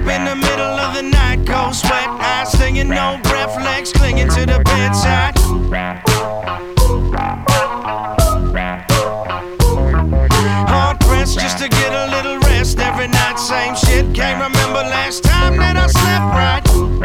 in the middle of the night, cold sweat, eyes stinging, no breath, legs clinging to the bedside. Hard pressed just to get a little rest every night, same shit. Can't remember last time that I slept right.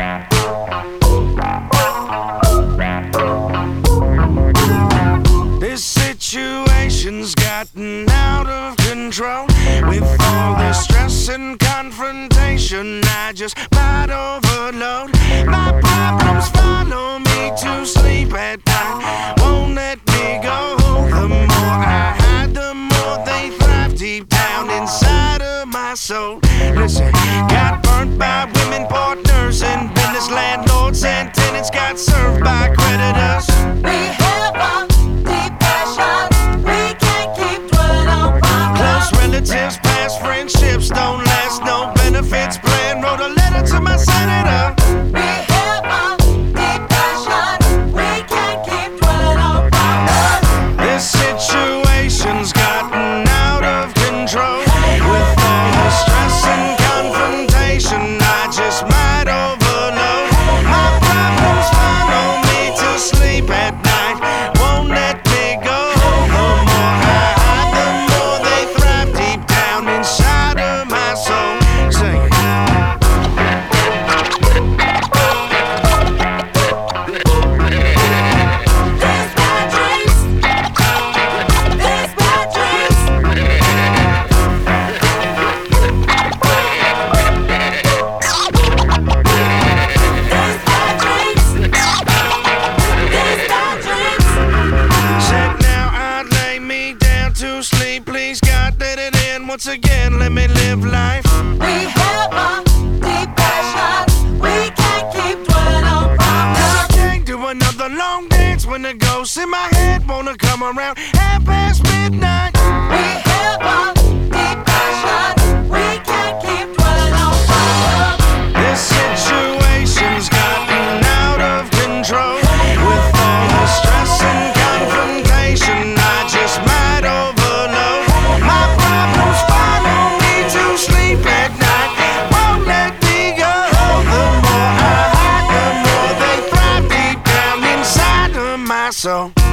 This situation's gotten out of control. With all the stress and confrontation, I just might overload. My problems follow me to sleep at night, won't let me go. The more I hide, the more they thrive deep down inside of my soul. Listen, got burnt by women partners and business landlords and tenants, got served by creditors. We have a depression, we can't keep dwelling on problems. Close relatives, past friendships don't last, no benefits plan. Wrote a letter to my senator. We have a depression, we can't keep dwelling on problems. This situation's gotten out of control. With all the stress and confrontation, I just might overload. My problems follow me to sleep at night, won't let me go. The more I hide, the more they thrive deep down inside of my soul. Sing it. These bad dreams, these bad dreams. These bad dreams, these bad dreams. Said now I'd lay me down to sleep. Please God, let it in once again. Let me live life. We have a depression, we can't keep dwelling on problems. I can't do another long dance when the ghosts in my head wanna come around midnight. We have a depression, we can't keep dwelling on problems. This situation's gotten out of control. With all the stress and confrontation, I just might overload. My problems follow me to sleep at night, won't let me go. The more I hide, the more they thrive deep down inside of my soul.